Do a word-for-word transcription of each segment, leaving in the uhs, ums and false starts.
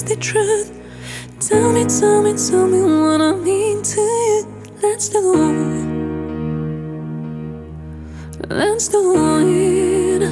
is the truth. Tell me, tell me, tell me what I mean to you. Let's do it. Let's do it.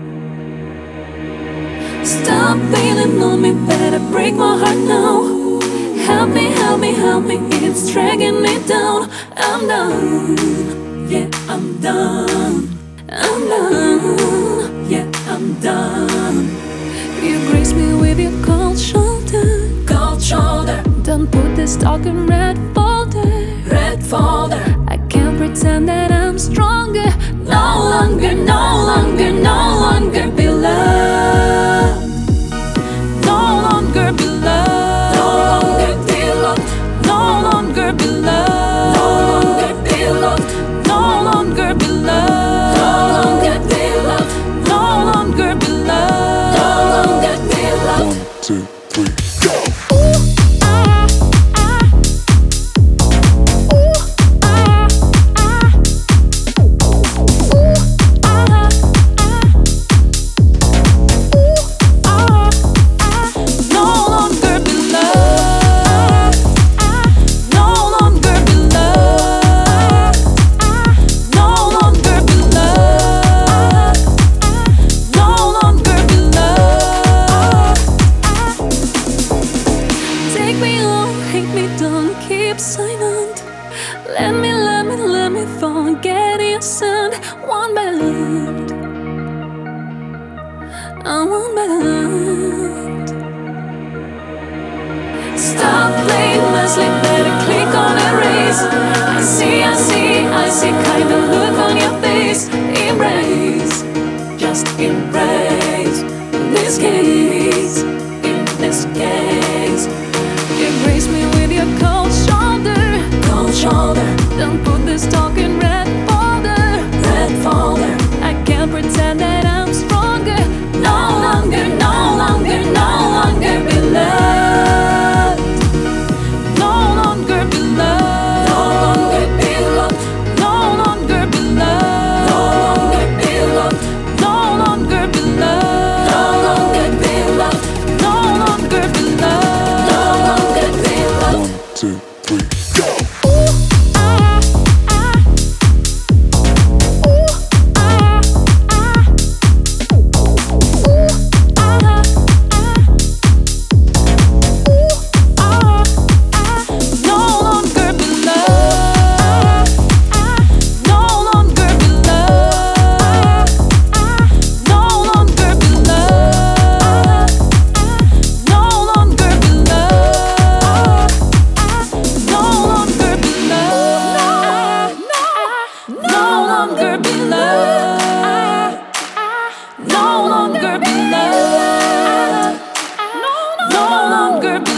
Stop beating on me, better break my heart now. Help me, help me, help me, it's dragging me down. I'm done, yeah, I'm done. I'm done, yeah, I'm done. You grace me with your cold shoulder, cold shoulder. Don't put this talk in red folder, red folder. I can't pretend that I'm stronger. No longer, no longer, no longer beloved. No longer beloved. No longer beloved. No longer beloved. No longer beloved. No longer beloved. No longer beloved. No longer beloved. No longer beloved. One, two, three, go. Silent. Let me, let me, let me forget your sound. One ballad, I want ballad. Stop playing my sleep, better click on erase. I see, I see, I see kind of look on your face. Embrace, just embrace this case, in this case. Embrace me with your cold shoulder, cold shoulder. Don't put this talk in red folder, red folder. I can't pretend that I'm stronger. No longer, no longer, no longer beloved. No longer beloved. No longer beloved. No longer beloved. No longer beloved. No longer beloved. No longer beloved. No longer beloved. No longer beloved. One, two, three, go. No longer beloved. No longer beloved.